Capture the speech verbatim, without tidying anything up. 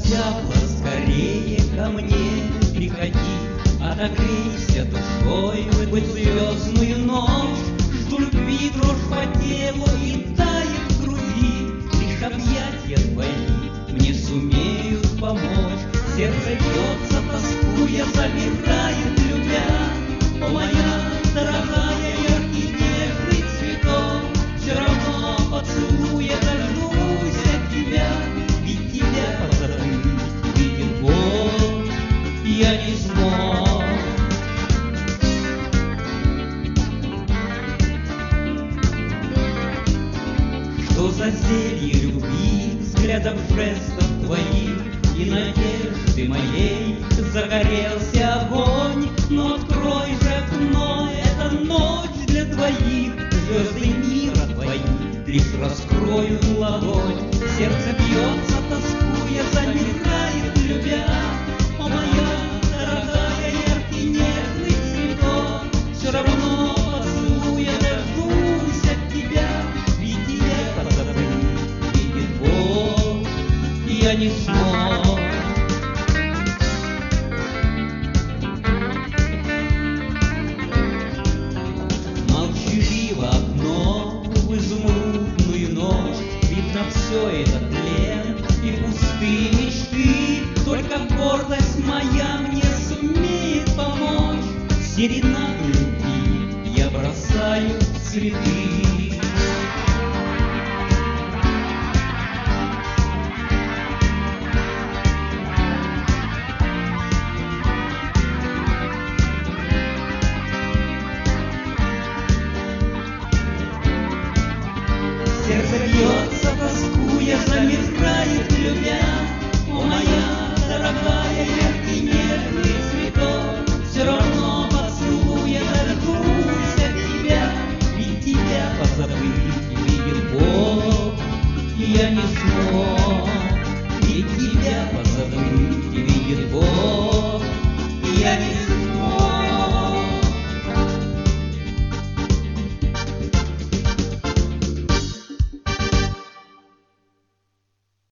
зябла, скорее ко мне приходи, отогрейся душой в эту звездную ночь. Жду любви, дрожь по телу и тает в груди, лишь объятия твои мне сумеют помочь. Сердце бьется, тоскуя, замирает, любя. О, моя дорогая, яркий нежный цветок, все равно поцелуя дождусь от тебя, ведь тебя позабыть, видит Бог, я не смог. Что за зелье любви, взглядов, жестов твоих и надежды моей загорелся огонь? Но открой же окно, это ночь для двоих, звезды мира твои лишь раскроют ладонь. Сердце бьется, тоскуя, замирает, любя. О, моя дорогая, яркий нежный цветок, все равно поцелуя дождусь от тебя, ведь тебя позабыть, видит Бог, я не смог. Молчаливо окно в изумрудную ночь, видно все это тлен и пустые мечты. Только гордость моя мне сумеет помочь. Серенаду любви я бросаю в цветы. Сердце бьется, тоскуя, замирает, любя. О, моя дорогая, яркий нежный цветок, все равно поцелуя дождусь от тебя, ведь тебя позабыть, видит Бог, я не смог.